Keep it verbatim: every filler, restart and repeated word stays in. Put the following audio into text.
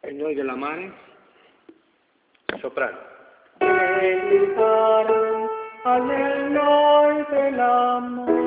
E noi della mare? Soprano. Dedicaron al noi del amor.